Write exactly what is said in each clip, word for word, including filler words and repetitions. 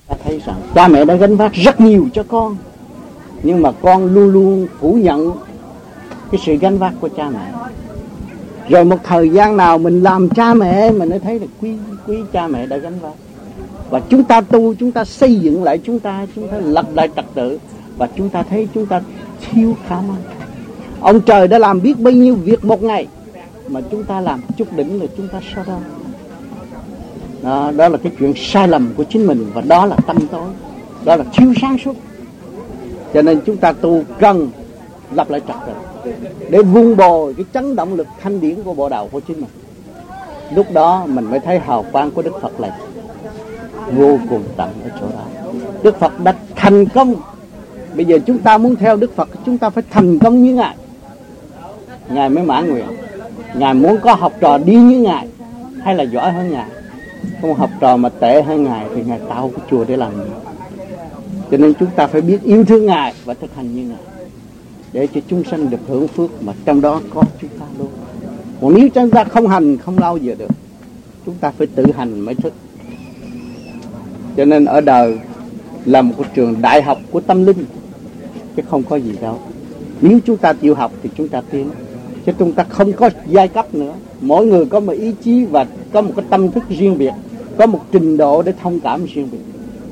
Ta thấy rằng cha mẹ đã gánh vác rất nhiều cho con, nhưng mà con luôn luôn phủ nhận cái sự gánh vác của cha mẹ. Rồi một thời gian nào mình làm cha mẹ, mình mới thấy được quý quý cha mẹ đã gánh vác. Và chúng ta tu, chúng ta xây dựng lại chúng ta, chúng ta lập lại trật tự, và chúng ta thấy chúng ta thiếu khả năng. Ông trời đã làm biết bao nhiêu việc một ngày, mà chúng ta làm chút đỉnh là chúng ta sao đâu. Đó, đó là cái chuyện sai lầm của chính mình, và đó là tâm tối, đó là thiếu sáng suốt. Cho nên chúng ta tu cần lập lại trật tự để vun bồi cái chấn động lực thanh điển của bộ đạo của chính mình. Lúc đó mình mới thấy hào quang của Đức Phật là vô cùng tận ở chỗ đó. Đức Phật đã thành công. Bây giờ chúng ta muốn theo Đức Phật, chúng ta phải thành công như Ngài. Ngài mới mãn nguyện. Ngài muốn có học trò đi như Ngài hay là giỏi hơn Ngài. Không học trò mà tệ hơn Ngài thì Ngài tạo cái chùa để làm gì. Cho nên chúng ta phải biết yêu thương Ngài và thực hành như Ngài, để cho chúng sanh được hưởng phước, mà trong đó có chúng ta luôn. Còn nếu chúng ta không hành không bao giờ được. Chúng ta phải tự hành mới thức. Cho nên ở đời là một cái trường đại học của tâm linh, chứ không có gì đâu. Nếu chúng ta chịu học thì chúng ta tiến, chứ chúng ta không có giai cấp nữa. Mỗi người có một ý chí và có một cái tâm thức riêng biệt, có một trình độ để thông cảm riêng biệt.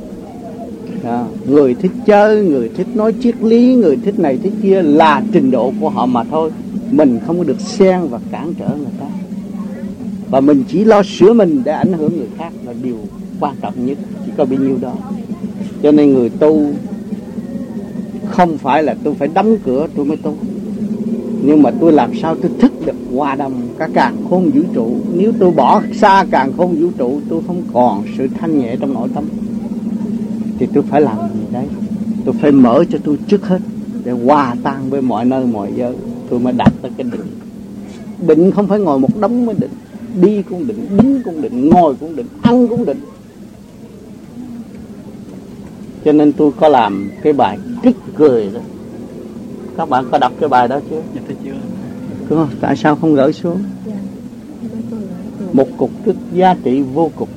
Đó. Người thích chơi, người thích nói triết lý, người thích này thích kia là trình độ của họ mà thôi. Mình không có được xen và cản trở người ta, và mình chỉ lo sửa mình để ảnh hưởng người khác là điều quan trọng nhất. Chỉ có bấy nhiêu đó. Cho nên người tu không phải là tôi phải đóng cửa tôi mới tu, nhưng mà tôi làm sao tôi thức được hòa đồng cả càn khôn vũ trụ. Nếu tôi bỏ xa càn khôn vũ trụ, tôi không còn sự thanh nhẹ trong nội tâm, thì tôi phải làm gì đấy. Tôi phải mở cho tôi trước hết, để hòa tan với mọi nơi mọi giới, tôi mới đạt tới cái định. Định không phải ngồi một đống mới định. Đi cũng định, đứng cũng định, ngồi cũng định, ăn cũng định. Cho nên tôi có làm cái bài kích cười đó. Các bạn có đọc cái bài đó chưa? Dạ, chưa. Đúng không? Tại sao không gửi xuống? Một cục tức giá trị vô cùng,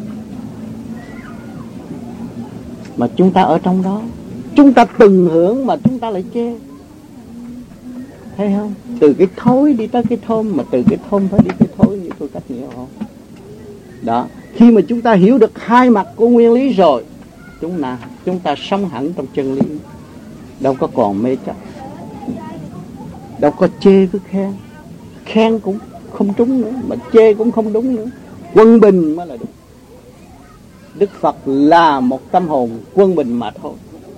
mà chúng ta ở trong đó, chúng ta từng hưởng mà chúng ta lại chê. Thấy không? Từ cái thối đi tới cái thơm, mà từ cái thơm phải đi cái thối, như tôi cách nghĩa không? Đó. Khi mà chúng ta hiểu được hai mặt của nguyên lý rồi, chúng ta, chúng ta sống hẳn trong chân lý, đâu có còn mê chấp, đâu có chê với khen. Khen cũng không trúng nữa, mà chê cũng không đúng nữa. Quân bình mới là đúng. Đức Phật là một tâm hồn quân bình mà thôi.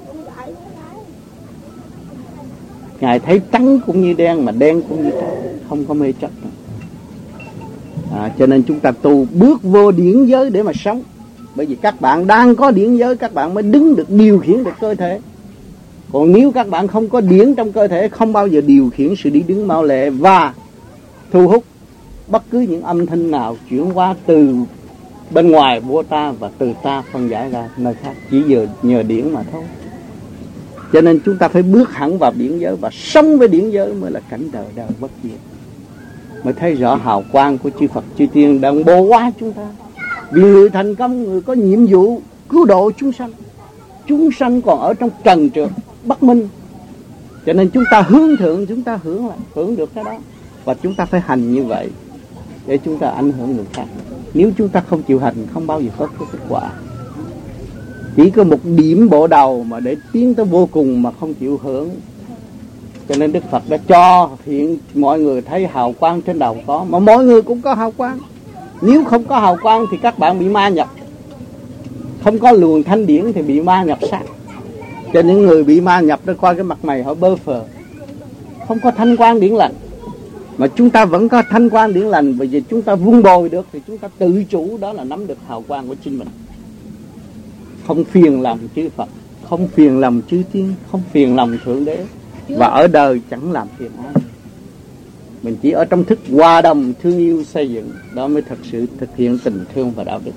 Ngài thấy trắng cũng như đen, mà đen cũng như trắng, không có mê chấp nữa. À, cho nên chúng ta tu bước vô điển giới để mà sống. Bởi vì các bạn đang có điển giới, các bạn mới đứng được, điều khiển được cơ thể. Còn nếu các bạn không có điển trong cơ thể, không bao giờ điều khiển sự đi đứng mau lẹ và thu hút bất cứ những âm thanh nào chuyển qua từ bên ngoài vô ta và từ ta phân giải ra nơi khác, chỉ nhờ, nhờ điển mà thôi. Cho nên chúng ta phải bước hẳn vào điển giới, và sống với điển giới mới là cảnh đời đời bất diệt, mới thấy rõ hào quang của chư Phật chư Tiên đang bổ hóa chúng ta. Vì người thành công, người có nhiệm vụ cứu độ chúng sanh. Chúng sanh còn ở trong trần trượt bất minh, cho nên chúng ta hướng thượng, chúng ta hưởng lại, hưởng được cái đó. Và chúng ta phải hành như vậy để chúng ta ảnh hưởng người khác. Nếu chúng ta không chịu hành, không bao giờ có kết quả. Chỉ có một điểm bộ đầu mà để tiến tới vô cùng mà không chịu hưởng. Cho nên Đức Phật đã cho hiện mọi người thấy hào quang trên đầu có, mà mọi người cũng có hào quang. Nếu không có hào quang thì các bạn bị ma nhập. Không có luồng thanh điển thì bị ma nhập sát. Cho những người bị ma nhập đó, coi cái mặt mày họ bơ phờ, không có thanh quang điển lành. Mà chúng ta vẫn có thanh quang điển lành, bởi vì chúng ta vun bồi được thì chúng ta tự chủ, đó là nắm được hào quang của chính mình. Không phiền lòng chư Phật, không phiền lòng chư Tiên, không phiền lòng Thượng Đế, và ở đời chẳng làm phiền ai. Mình chỉ ở trong thức hòa đồng thương yêu xây dựng, đó mới thật sự thực hiện tình thương và đạo đức.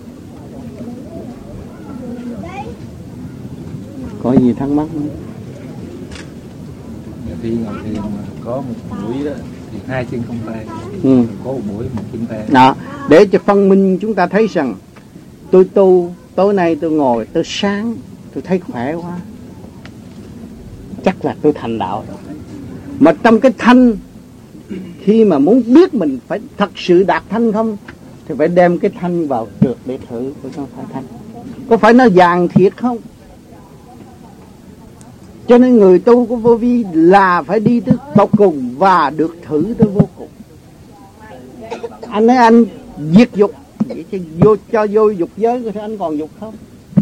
Có gì thắc mắc không? Khi ngồi thiền có một buổi đó thì hai chân không tay, ừ. có một buổi một chân tay. Đó, để cho phân minh chúng ta thấy rằng tôi tu tối nay tôi ngồi tôi sáng, tôi thấy khỏe quá, chắc là tôi thành đạo rồi. Mà trong cái thanh, khi mà muốn biết mình phải thật sự đạt thanh không, thì phải đem cái thanh vào trượt để thử của nó phải thanh. Có phải nó vàng thiệt không? Cho nên người tu của Vô Vi là phải đi tới tột cùng và được thử tới vô cùng. Anh nói anh diệt dục, vậy chứ vô, cho vô dục giới thì anh còn dục không?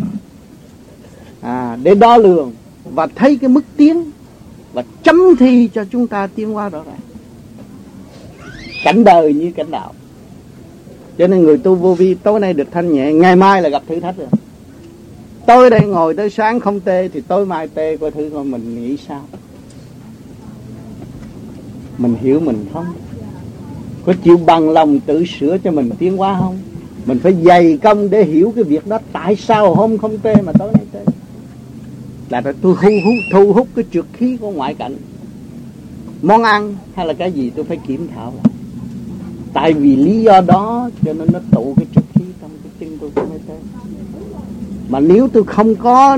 À, để đo lường và thấy cái mức tiến và chấm thi cho chúng ta tiến hóa rõ ràng. Cảnh đời như cảnh đạo. Cho nên người tu Vô Vi tối nay được thanh nhẹ, ngày mai là gặp thử thách rồi. Tôi đây ngồi tới sáng không tê, thì tối mai tê, coi thử coi mình nghĩ sao. Mình hiểu mình không? Có chịu bằng lòng tự sửa cho mình tiến hóa không? Mình phải dày công để hiểu cái việc đó. Tại sao hôm không tê mà tối nay tê? Là tôi thu hút, thu hút cái trượt khí của ngoại cảnh. Món ăn hay là cái gì tôi phải kiểm thảo lại. Tại vì lý do đó cho nên nó tụ cái trượt khí trong cái chân tôi mới tê. Mà nếu tôi không có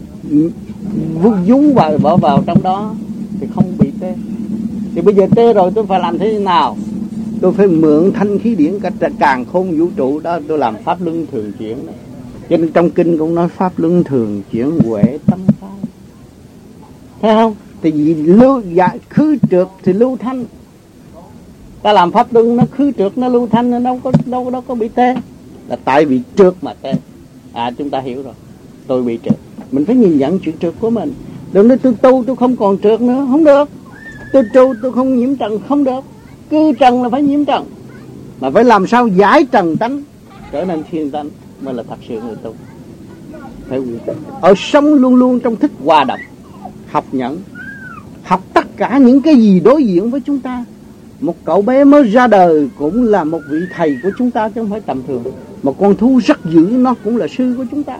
vung vào bỏ vào trong đó thì không bị tê. Thì bây giờ tê rồi tôi phải làm thế nào? Tôi phải mượn thanh khí điển cả càn khôn vũ trụ đó, tôi làm pháp luân thường chuyển đó. Cho nên trong kinh cũng nói pháp luân thường chuyển huệ tâm phái. Thấy không? Thì vì lưu dạ, khứ trượt thì lưu thanh. Ta làm pháp luân nó khứ trượt, nó lưu thanh, nó đâu có đâu đâu có bị tê. Là tại vì trượt mà tê. À, chúng ta hiểu rồi. Tôi bị trượt. Mình phải nhìn nhận chuyện trượt của mình. Đừng nói tôi tu tôi không còn trượt nữa, không được. Tôi tu tôi không nhiễm trần, không được. Cứ trần là phải nhiễm trần. Mà phải làm sao giải trần tánh trở nên thiên tánh mới là thật sự người tu. Phải ở sống luôn luôn trong thức hòa đồng, học nhẫn, học tất cả những cái gì đối diện với chúng ta. Một cậu bé mới ra đời cũng là một vị thầy của chúng ta chứ không phải tầm thường. Một con thú rất dữ nó cũng là sư của chúng ta.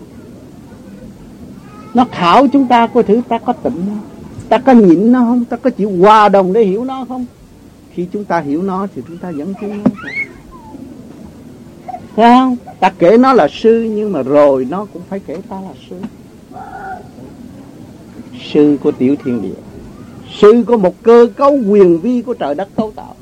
Nó khảo chúng ta coi thử ta có tịnh không, ta có nhịn nó không, ta có chịu hòa đồng để hiểu nó không. Khi chúng ta hiểu nó thì chúng ta vẫn tin nó. Thấy không? Ta kể nó là sư nhưng mà rồi nó cũng phải kể ta là sư. Sư của tiểu thiên địa, sư của một cơ cấu quyền vi của trời đất cấu tạo.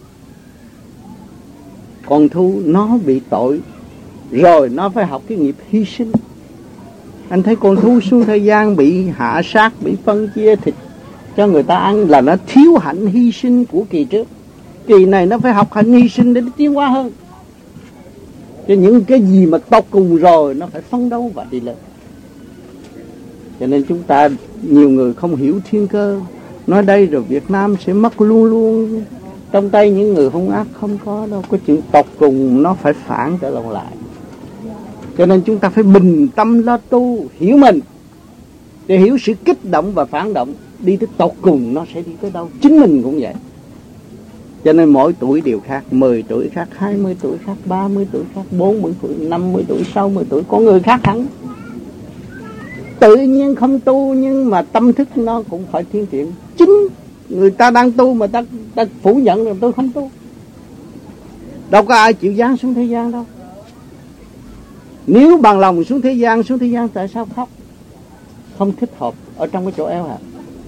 Con thú nó bị tội rồi nó phải học cái nghiệp hy sinh. Anh thấy con thú xuống thế gian bị hạ sát, bị phân chia thịt cho người ta ăn là nó thiếu hạnh hy sinh của kỳ trước. Kỳ này nó phải học hạnh hy sinh để nó tiến hóa hơn. Cho những cái gì mà tột cùng rồi nó phải phấn đấu và đi lên. Cho nên chúng ta nhiều người không hiểu thiên cơ, nói đây rồi Việt Nam sẽ mất luôn luôn trong tay những người hung ác. Không có đâu, có chuyện tột cùng nó phải phản trở lòng lại. Cho nên chúng ta phải bình tâm lo tu, hiểu mình, để hiểu sự kích động và phản động. Đi tới tột cùng nó sẽ đi tới đâu. Chính mình cũng vậy. Cho nên mỗi tuổi đều khác. Mười tuổi khác, hai mươi tuổi khác, ba mươi tuổi khác, bốn mươi tuổi, năm mươi tuổi, sáu mươi tuổi. Có người khác hẳn. Tự nhiên không tu nhưng mà tâm thức nó cũng phải tiến triển. Chính người ta đang tu mà ta, ta phủ nhận rằng tôi không tu. Đâu có ai chịu giáng xuống thế gian đâu. Nếu bằng lòng xuống thế gian, xuống thế gian tại sao khóc? Không thích hợp ở trong cái chỗ eo hẹp.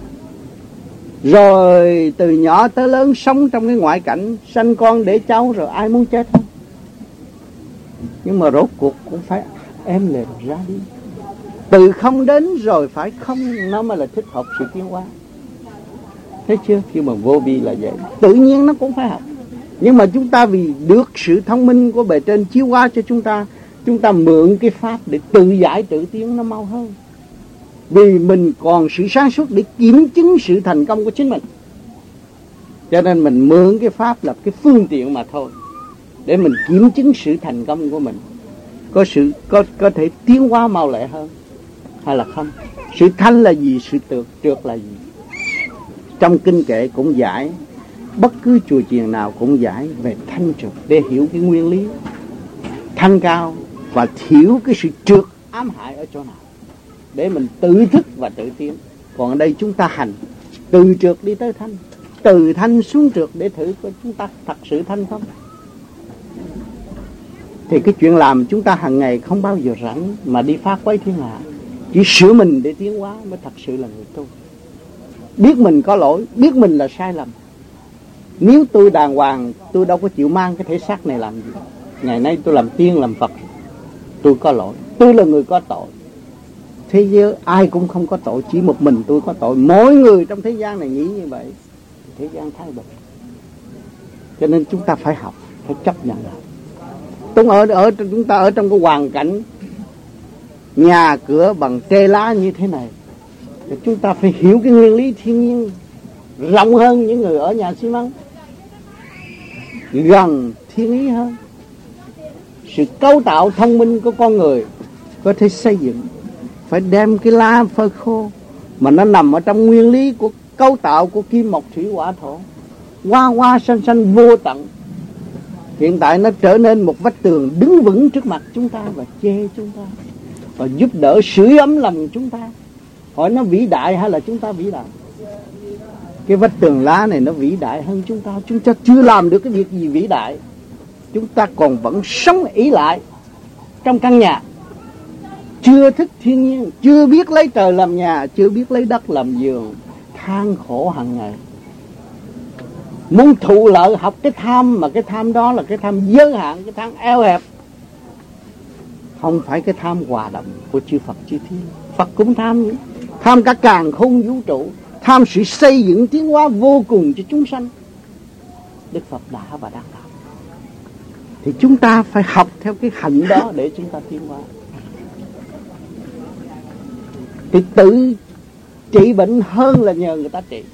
Rồi từ nhỏ tới lớn sống trong cái ngoại cảnh, sanh con để cháu rồi ai muốn chết không? Nhưng mà rốt cuộc cũng phải em lề ra đi. Từ không đến rồi phải không, nó mới là thích hợp sự tiến hóa. Thấy chưa? Khi mà vô vi là vậy. Tự nhiên nó cũng phải học. Nhưng mà chúng ta vì được sự thông minh của bề trên chiếu hóa cho chúng ta, chúng ta mượn cái pháp để tự giải tự tiến nó mau hơn. Vì mình còn sự sáng suốt để kiểm chứng sự thành công của chính mình. Cho nên mình mượn cái pháp là cái phương tiện mà thôi, để mình kiểm chứng sự thành công của mình. Có sự có có thể tiến hóa mau lẹ hơn hay là không. Sự thanh là gì, sự trượt trượt là gì. Trong kinh kệ cũng giải, bất cứ chùa chiền nào cũng giải về thanh trượt để hiểu cái nguyên lý thanh cao và hiểu cái sự trượt ám hại ở chỗ nào để mình tự thức và tự tiến. Còn ở đây chúng ta hành từ trượt đi tới thanh, từ thanh xuống trượt để thử coi chúng ta thật sự thanh không. Thì cái chuyện làm chúng ta hàng ngày không bao giờ rảnh mà đi phá quấy thiên hạ. Chỉ sửa mình để tiến hóa mới thật sự là người tu. Biết mình có lỗi, biết mình là sai lầm. Nếu tôi đàng hoàng, tôi đâu có chịu mang cái thể xác này làm gì. Ngày nay tôi làm tiên làm Phật, tôi có lỗi, tôi là người có tội. Thế giới ai cũng không có tội, chỉ một mình tôi có tội. Mỗi người trong thế gian này nghĩ như vậy, thế gian thay đổi. Cho nên chúng ta phải học, phải chấp nhận lại. Chúng ở, ở chúng ta ở trong cái hoàn cảnh nhà cửa bằng tre lá như thế này, thì chúng ta phải hiểu cái nguyên lý thiên nhiên rộng hơn những người ở nhà xi măng, gần thiên ý hơn. Sự cấu tạo thông minh của con người có thể xây dựng, phải đem cái lá phơi khô mà nó nằm ở trong nguyên lý của cấu tạo của kim mộc thủy hỏa thổ, hoa hoa xanh xanh vô tận. Hiện tại nó trở nên một vách tường đứng vững trước mặt chúng ta và che chúng ta, và giúp đỡ sưởi ấm lòng chúng ta. Hỏi nó vĩ đại hay là chúng ta vĩ đại? Cái vách tường lá này nó vĩ đại hơn chúng ta. Chúng ta chưa làm được cái việc gì vĩ đại, chúng ta còn vẫn sống ỷ lại trong căn nhà, chưa thích thiên nhiên, chưa biết lấy trời làm nhà, chưa biết lấy đất làm giường, than khổ hàng ngày. Muốn thụ lợi học cái tham, mà cái tham đó là cái tham giới hạn, cái tham eo hẹp, không phải cái tham hòa đồng của chư Phật chư Thiên. Phật cũng tham, tham cả càn khôn vũ trụ, tham sự xây dựng tiến hóa vô cùng cho chúng sanh. Đức Phật đã và đang làm. Thì chúng ta phải học theo cái hạnh đó để chúng ta tiến hóa. Thì tự trị bệnh hơn là nhờ người ta trị.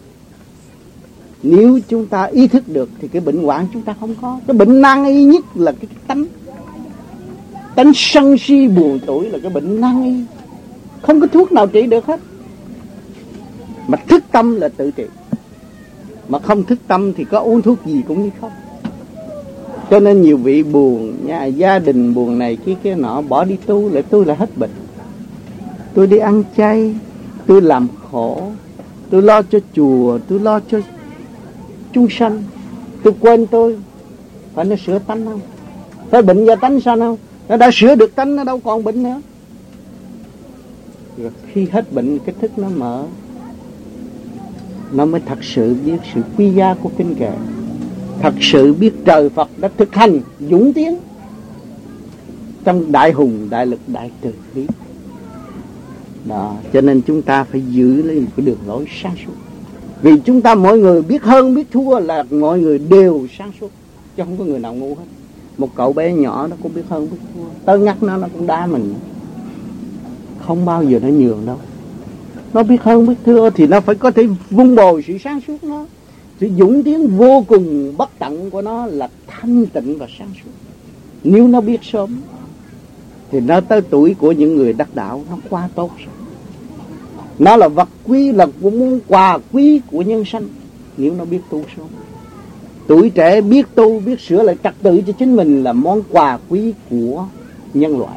Nếu chúng ta ý thức được thì cái bệnh hoạn chúng ta không có. Cái bệnh nan y nhất là cái tánh Tánh sân si buồn tủi là cái bệnh nan y, không có thuốc nào trị được hết. Mà thức tâm là tự trị, mà không thức tâm thì có uống thuốc gì cũng như không. Cho nên nhiều vị buồn nha, gia đình buồn này kia kia nọ, bỏ đi tu lại tôi là hết bệnh. Tôi đi ăn chay, tôi làm khổ, tôi lo cho chùa, tôi lo cho chúng sanh, tôi quên tôi. Phải nó sửa tánh không? Phải bệnh do tánh sao không? Nó đã sửa được tánh, nó đâu còn bệnh nữa. Rồi khi hết bệnh, cái thức nó mở, nó mới thật sự biết sự quý giá của kinh kệ, thật sự biết trời Phật đã thực hành dũng tiến trong đại hùng, đại lực, đại từ bi. Đó, cho nên chúng ta phải giữ lấy một cái đường lối sáng suốt. Vì chúng ta mỗi người biết hơn biết thua là mọi người đều sáng suốt, chứ không có người nào ngu hết. Một cậu bé nhỏ nó cũng biết hơn biết thua, tớ nhắc nó nó cũng đá mình, không bao giờ nó nhường đâu. Nó biết hơn biết thua thì nó phải có thể vun bồi sự sáng suốt nó. Sự dũng tiến vô cùng bất tận của nó là thanh tịnh và sáng suốt. Nếu nó biết sớm thì nó tới tuổi của những người đắc đạo, nó quá tốt rồi. Nó là vật quý, là món quà quý của nhân sanh. Nếu nó biết tu sớm, tuổi trẻ biết tu, biết sửa lại trật tự cho chính mình là món quà quý của nhân loại.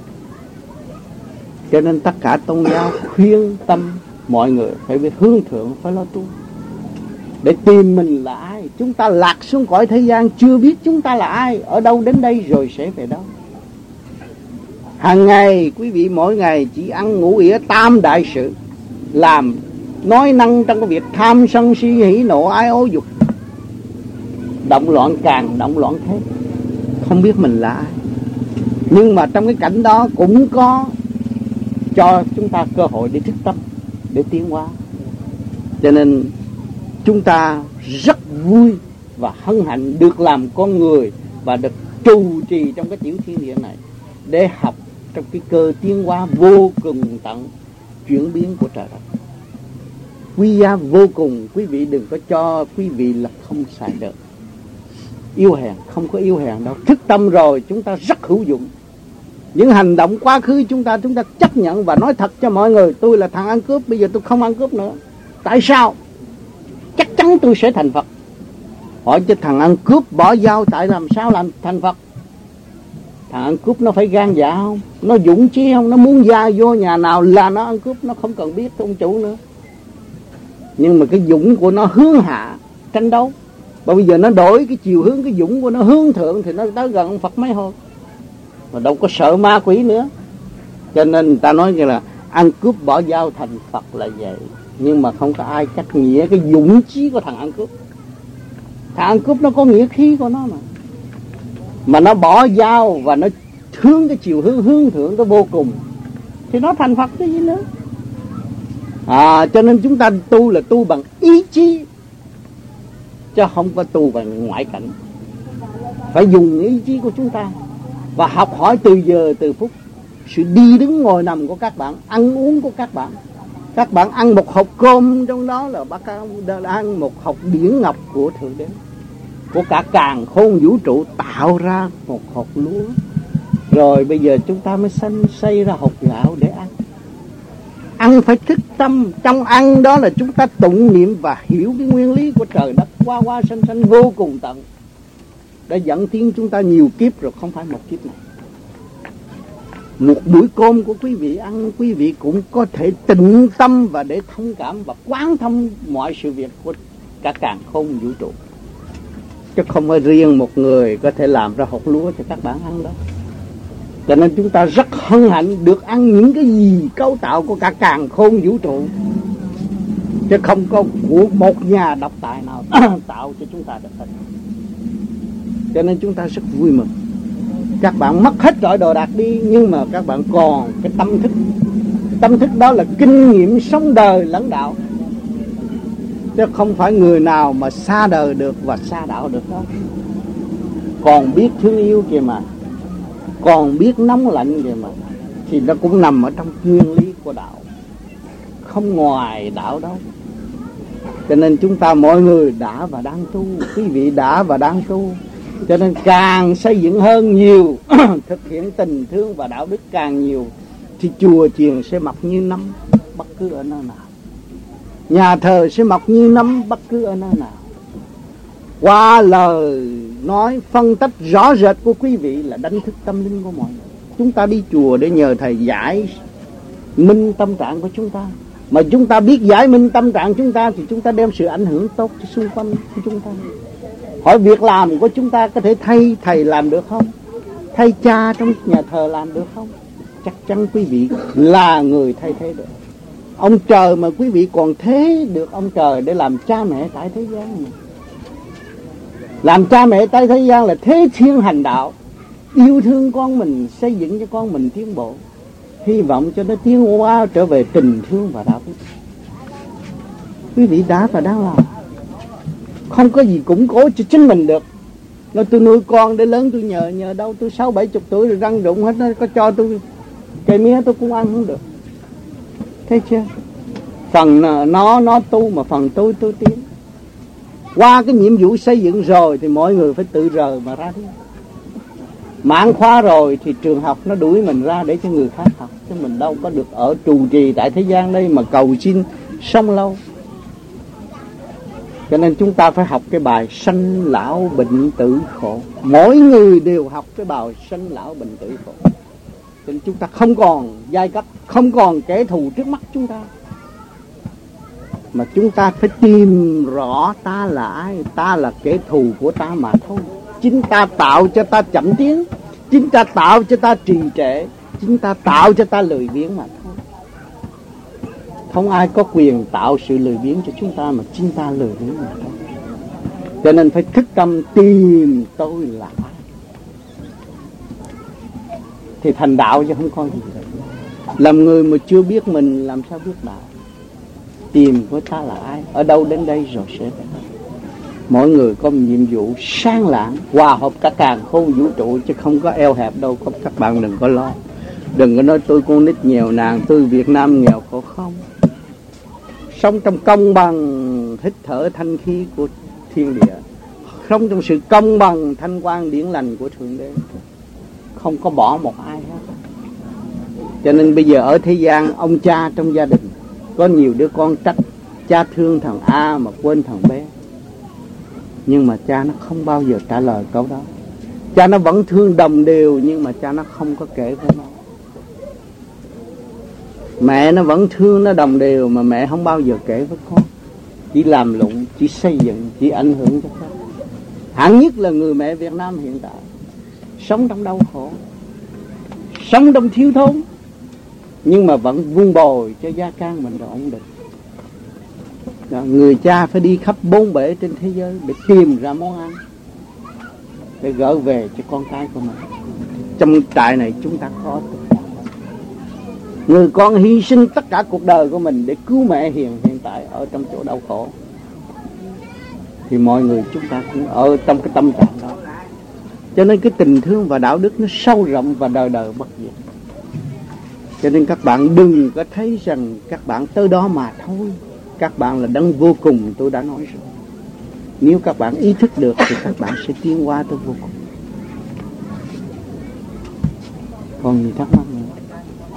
Cho nên tất cả tôn giáo khuyên tâm mọi người phải biết hướng thượng, phải lo tu để tìm mình là ai. Chúng ta lạc xuống cõi thế gian chưa biết chúng ta là ai, ở đâu đến đây rồi sẽ về đâu. Hàng ngày quý vị mỗi ngày chỉ ăn ngủ ỉa tam đại sự, làm nói năng trong cái việc tham sân si hỉ nộ ái ố dục, động loạn càng động loạn thế, không biết mình là ai. Nhưng mà trong cái cảnh đó cũng có cho chúng ta cơ hội để thức tâm, để tiến hóa. Cho nên chúng ta rất vui và hân hạnh được làm con người và được trụ trì trong cái tiểu thiên địa này để học trong cái cơ tiến hóa vô cùng tận chuyển biến của trời đất. Quý giá vô cùng. Quý vị đừng có cho quý vị là không xài được. Yêu hèn, không có yêu hèn đâu. Thức tâm rồi chúng ta rất hữu dụng. Những hành động quá khứ chúng ta chúng ta chấp nhận và nói thật cho mọi người, tôi là thằng ăn cướp, bây giờ tôi không ăn cướp nữa. Tại sao? Chắc chắn tôi sẽ thành Phật. Hỏi cho thằng ăn cướp bỏ dao tại làm sao làm thành Phật? Thằng ăn cướp nó phải gan dạ không? Nó dũng chí không? Nó muốn ra vô nhà nào là nó ăn cướp, nó không cần biết ông chủ nữa. Nhưng mà cái dũng của nó hướng hạ tranh đấu. Bởi bây giờ nó đổi cái chiều hướng, cái dũng của nó hướng thượng thì nó tới gần ông Phật mấy hồi. mà đâu có sợ ma quỷ nữa. Cho nên người ta nói như là ăn cướp bỏ dao thành Phật là vậy. Nhưng mà không có ai cách nghĩa cái dũng chí của thằng ăn cướp. Thằng ăn cướp nó có nghĩa khí của nó mà. Mà nó bỏ dao và nó hướng cái chiều hướng hướng thượng tới vô cùng, thì nó thành Phật cái gì nữa. À, cho nên chúng ta tu là tu bằng ý chí, chứ không có tu bằng ngoại cảnh. Phải dùng ý chí của chúng ta và học hỏi từ giờ từ phút. Sự đi đứng ngồi nằm của các bạn, ăn uống của các bạn. Các bạn ăn một hộp cơm, trong đó là bác ăn một hộp điển ngọc của Thượng Đế, của cả càn khôn vũ trụ tạo ra một hộp lúa. Rồi bây giờ chúng ta mới sanh xây ra hộp gạo để ăn. Ăn phải thức tâm. Trong ăn đó là chúng ta tụng niệm và hiểu cái nguyên lý của trời đất qua qua sanh sanh vô cùng tận, đã dẫn tiến chúng ta nhiều kiếp rồi, không phải một kiếp này. Một buổi cơm của quý vị ăn, quý vị cũng có thể tĩnh tâm và để thông cảm và quán thông mọi sự việc của cả càn khôn vũ trụ, chứ không phải riêng một người có thể làm ra hột lúa cho các bạn ăn đó. Cho nên chúng ta rất hân hạnh được ăn những cái gì cấu tạo của cả càn khôn vũ trụ, chứ không có của một nhà độc tài nào tạo cho chúng ta được hết. Cho nên chúng ta rất vui mừng. Các bạn mất hết mọi đồ đạc đi, nhưng mà các bạn còn cái tâm thức. Tâm thức đó là kinh nghiệm sống đời lẫn đạo, chứ không phải người nào mà xa đời được và xa đạo được đó. Còn biết thương yêu kìa mà, còn biết nóng lạnh kìa mà, thì nó cũng nằm ở trong nguyên lý của đạo, không ngoài đạo đâu. Cho nên chúng ta mọi người đã và đang tu, quý vị đã và đang tu, cho nên càng xây dựng hơn nhiều thực hiện tình thương và đạo đức càng nhiều, thì chùa chiền sẽ mọc như nấm bất cứ ở nơi nào, nhà thờ sẽ mọc như nấm bất cứ ở nơi nào. Qua lời nói phân tích rõ rệt của quý vị là đánh thức tâm linh của mọi người. Chúng ta đi chùa để nhờ thầy giải minh tâm trạng của chúng ta, mà chúng ta biết giải minh tâm trạng chúng ta thì chúng ta đem sự ảnh hưởng tốt cho xung quanh của chúng ta. Hỏi việc làm của chúng ta có thể thay thầy làm được không? Thay cha trong nhà thờ làm được không? Chắc chắn quý vị là người thay thế được. Ông trời mà quý vị còn thế được ông trời để làm cha mẹ tại thế gian này. Làm cha mẹ tại thế gian là thế thiên hành đạo, yêu thương con mình, xây dựng cho con mình tiến bộ, hy vọng cho nó tiến hóa trở về tình thương và đạo đức. Quý vị đã và đang làm. Không có gì củng cố cho chính mình được. Nói tôi nuôi con để lớn tôi nhờ, nhờ đâu tôi sáu bảy chục tuổi rồi răng rụng hết, nó có cho tôi cây mía tôi cũng ăn không được. Thấy chưa? Phần nó nó tu mà phần tôi tôi tiến. Qua cái nhiệm vụ xây dựng rồi thì mọi người phải tự rời mà ra đi. Mãn khóa rồi thì trường học nó đuổi mình ra để cho người khác học, chứ mình đâu có được ở trụ trì tại thế gian đây mà cầu xin sống lâu. Cho nên chúng ta phải học cái bài sanh lão bệnh tử khổ. Mỗi người đều học cái bài sanh lão bệnh tử khổ. Cho nên chúng ta không còn giai cấp, không còn kẻ thù trước mắt chúng ta, mà chúng ta phải tìm rõ ta là ai. Ta là kẻ thù của ta mà thôi. Chính ta tạo cho ta chậm tiến, chính ta tạo cho ta trì trệ, chính ta tạo cho ta lười biếng mà thôi. Không ai có quyền tạo sự lười biếng cho chúng ta, mà chính ta lười biếng mà thôi. Cho nên phải thức tâm tìm tôi là ai, thì thành đạo chứ không có gì đâu. Làm người mà chưa biết mình làm sao biết đạo. Tìm của ta là ai, ở đâu đến đây rồi sẽ về. Mỗi người có một nhiệm vụ sáng lạng, hòa hợp cả càn khôn vũ trụ, chứ không có eo hẹp đâu. Các bạn đừng có lo. Đừng có nói tôi con nít nghèo nàn, tôi Việt Nam nghèo khổ. Không. Sống trong công bằng, hít thở thanh khí của thiên địa, sống trong sự công bằng thanh quan điển lành của Thượng Đế, không có bỏ một ai hết. Cho nên bây giờ ở thế gian, ông cha trong gia đình có nhiều đứa con trách cha thương thằng A mà quên thằng B, nhưng mà cha nó không bao giờ trả lời câu đó. Cha nó vẫn thương đồng đều, nhưng mà cha nó không có kể với nó. Mẹ nó vẫn thương nó đồng đều, mà mẹ không bao giờ kể với con. Chỉ làm lụng, chỉ xây dựng, chỉ ảnh hưởng cho con. Hẳn nhất là người mẹ Việt Nam hiện tại sống trong đau khổ. sống trong thiếu thốn, nhưng mà vẫn vun bồi cho gia can mình được ổn định. Đó, người cha phải đi khắp bốn bể trên thế giới để tìm ra món ăn để gỡ về cho con cái của mình. Trong trại này chúng ta có người con hy sinh tất cả cuộc đời của mình để cứu mẹ Hiền hiện tại ở trong chỗ đau khổ, thì mọi người chúng ta cũng ở trong cái tâm trạng đó. Cho nên cái tình thương và đạo đức nó sâu rộng và đời đời bất diệt. Cho nên các bạn đừng có thấy rằng các bạn tới đó mà thôi. Các bạn là đấng vô cùng, tôi đã nói rồi. Nếu các bạn ý thức được thì các bạn sẽ tiến qua tới vô cùng. Còn gì thắc mắc nữa?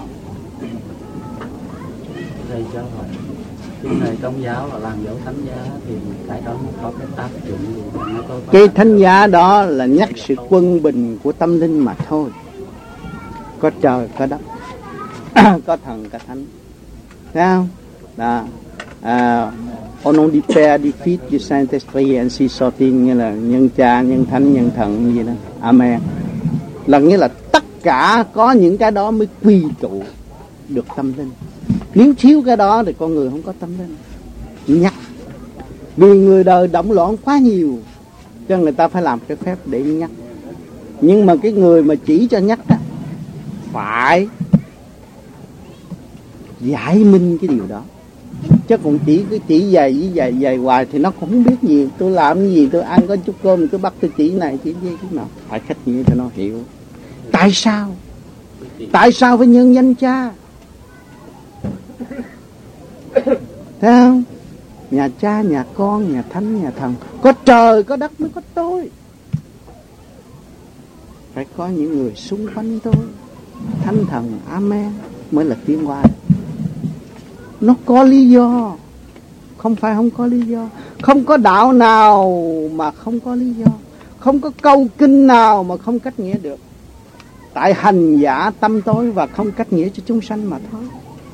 Thầy cho hỏi, cái này trong giáo là làm dấu thánh giá thì cái đó nó có cái tác dụng gì? Nó có cái thánh giá đó là nhắc sự quân bình của tâm linh mà thôi. Có trời, có đất, có thần, có thánh. Thấy không? Đó. À, au nom du Père, du Fils, du Saint-Esprit, ainsi soit-il, như là nhân cha, nhân thánh, nhân thần như vậy đó. Amen. Là nghĩa là tất cả có những cái đó mới quy tụ được tâm linh. Nếu thiếu cái đó thì con người không có tâm linh. Nhắc. Vì người đời động loạn quá nhiều, cho người ta phải làm cái phép để nhắc. Nhưng mà cái người mà chỉ cho nhắc đó phải giải minh cái điều đó. Chứ còn chỉ cứ chỉ dày với dày dày hoài thì nó cũng không biết gì. Tôi làm cái gì, tôi ăn có chút cơm, tôi bắt tôi chỉ này chỉ gì cái nào. Phải khách nghĩa cho nó hiểu. Tại sao? Tại sao phải nhân danh cha? Thấy không? Nhà cha, nhà con, nhà thánh, nhà thần. Có trời, có đất mới có tôi. Phải có những người xung quanh tôi. Thánh thần, amen mới là tiến hóa. Nó có lý do. Không phải không có lý do. Không có đạo nào mà không có lý do. Không có câu kinh nào mà không cách nghĩa được. Tại hành giả tâm tối và không cách nghĩa cho chúng sanh mà thôi.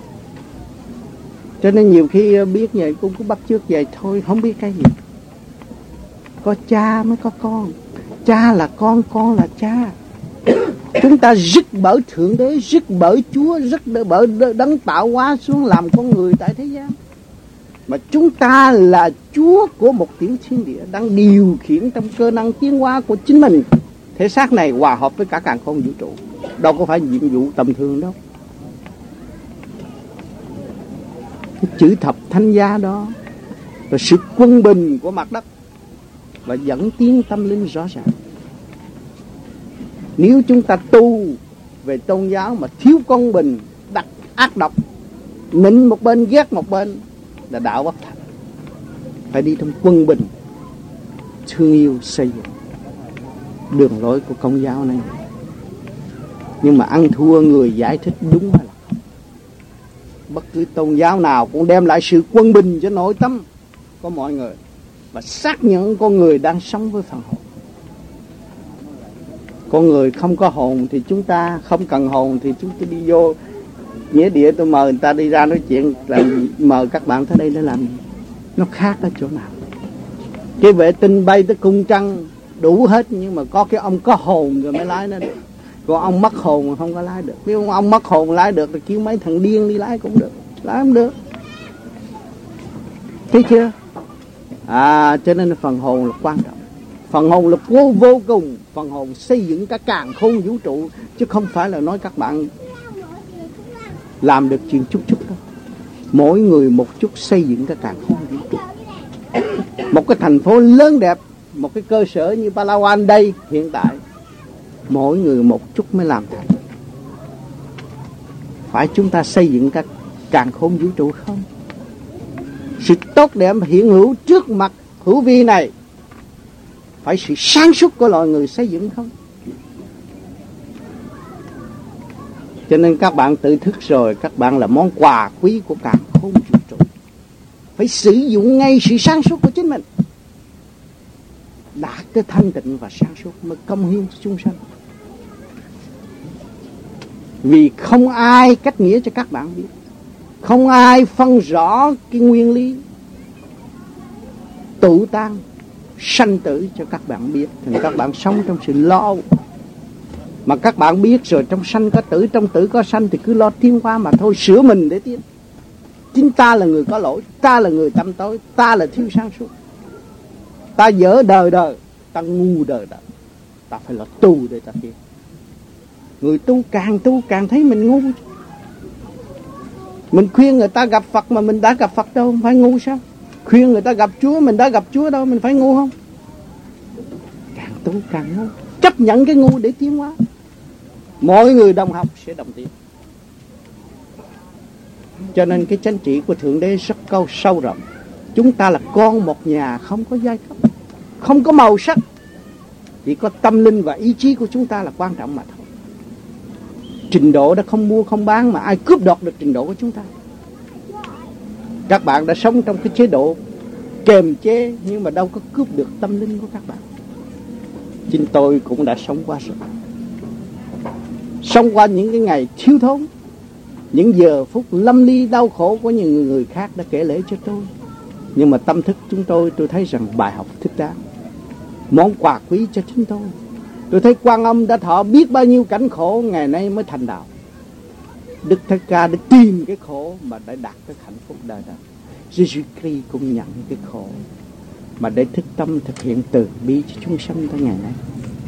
Cho nên nhiều khi biết vậy cũng cứ bắt chước vậy thôi, không biết cái gì. Có cha mới có con. Cha là con, con là cha. Chúng ta dứt bởi Thượng Đế, dứt bởi Chúa, dứt bởi đấng tạo hóa xuống làm con người tại thế gian. Mà chúng ta là Chúa của một tiểu thiên địa đang điều khiển trong cơ năng tiến hóa của chính mình. Thể xác này hòa hợp với cả càn khôn vũ trụ. Đâu có phải nhiệm vụ tầm thường đâu. Cái chữ thập thánh giá đó là sự quân bình của mặt đất và dẫn tiến tâm linh rõ ràng. Nếu chúng ta tu về tôn giáo mà thiếu công bình, đặt ác độc, nịnh một bên ghét một bên là đạo bất thành. Phải đi trong quân bình, thương yêu, xây dựng đường lối của công giáo này. Nhưng mà ăn thua người giải thích đúng hay là không. Bất cứ tôn giáo nào cũng đem lại sự quân bình cho nội tâm của mọi người và xác nhận con người đang sống với phần hồn. Con người không có hồn thì chúng ta không cần hồn thì chúng ta đi vô nghĩa địa tôi mời người ta đi ra nói chuyện, làm mời các bạn tới đây để làm gì? Nó khác ở chỗ nào? Cái vệ tinh bay tới cung trăng đủ hết, nhưng mà có cái ông có hồn rồi mới lái nó được. Còn ông mất hồn mà không có lái được. Nếu ông mất hồn lái được thì kêu mấy thằng điên đi lái cũng được, lái không được. Thấy chưa? À, cho nên phần hồn là quan trọng. Phần hồn là vô, vô cùng. Phần hồn xây dựng cả càn khôn vũ trụ, chứ không phải là nói các bạn làm được chuyện chút chút đâu. Mỗi người một chút xây dựng cả càn khôn vũ trụ. Một cái thành phố lớn đẹp, một cái cơ sở như Palawan đây hiện tại, mỗi người một chút mới làm thành. Phải chúng ta xây dựng các càn khôn vũ trụ không? Sự tốt đẹp hiện hữu trước mặt hữu vi này phải sự sáng suốt của loài người xây dựng không? Cho nên các bạn tự thức rồi, các bạn là món quà quý của càn khôn vũ trụ. Phải sử dụng ngay sự sáng suốt của chính mình, đạt cái thanh tịnh và sáng suốt mới công hiến cho chúng sanh. Vì không ai cách nghĩa cho các bạn biết, không ai phân rõ cái nguyên lý tụ tan sanh tử cho các bạn biết, thì các bạn sống trong sự lo Mà các bạn biết rồi, trong sanh có tử, trong tử có sanh, thì cứ lo tiến hóa mà thôi, sửa mình để tiến. Chính ta là người có lỗi, ta là người tâm tối, ta là thiếu sáng suốt, ta dở đời đời, ta ngu đời đời, ta phải là tu để ta tiến. Người tu càng tu càng thấy mình ngu. Mình khuyên người ta gặp Phật mà mình đã gặp Phật đâu, phải ngu sao? Khuyên người ta gặp Chúa, mình đã gặp Chúa đâu, mình phải ngu không? Càng tu càng ngu. Chấp nhận cái ngu để tiến hóa. Mọi người đồng học sẽ đồng tiến. Cho nên cái chánh trị của Thượng Đế rất cao sâu rộng. Chúng ta là con một nhà, không có giai cấp, không có màu sắc, chỉ có tâm linh và ý chí của chúng ta là quan trọng mà thôi. Trình độ đã không mua không bán, mà ai cướp đoạt được trình độ của chúng ta. Các bạn đã sống trong cái chế độ kềm chế, nhưng mà đâu có cướp được tâm linh của các bạn. Chính tôi cũng đã sống qua rồi. Sống qua những cái ngày thiếu thốn, những giờ phút lâm ly đau khổ của những người, người khác đã kể lễ cho tôi. Nhưng mà tâm thức chúng tôi, tôi thấy rằng bài học thích đáng, món quà quý cho chính tôi. Tôi thấy Quan Âm đã thọ biết bao nhiêu cảnh khổ, ngày nay mới thành đạo. Đức Thích Ca đã tìm cái khổ mà đã đạt tới hạnh phúc đời đời. Jesus Christ cũng nhận cái khổ mà để thức tâm thực hiện từ bi cho chúng sanh tới ngày nay.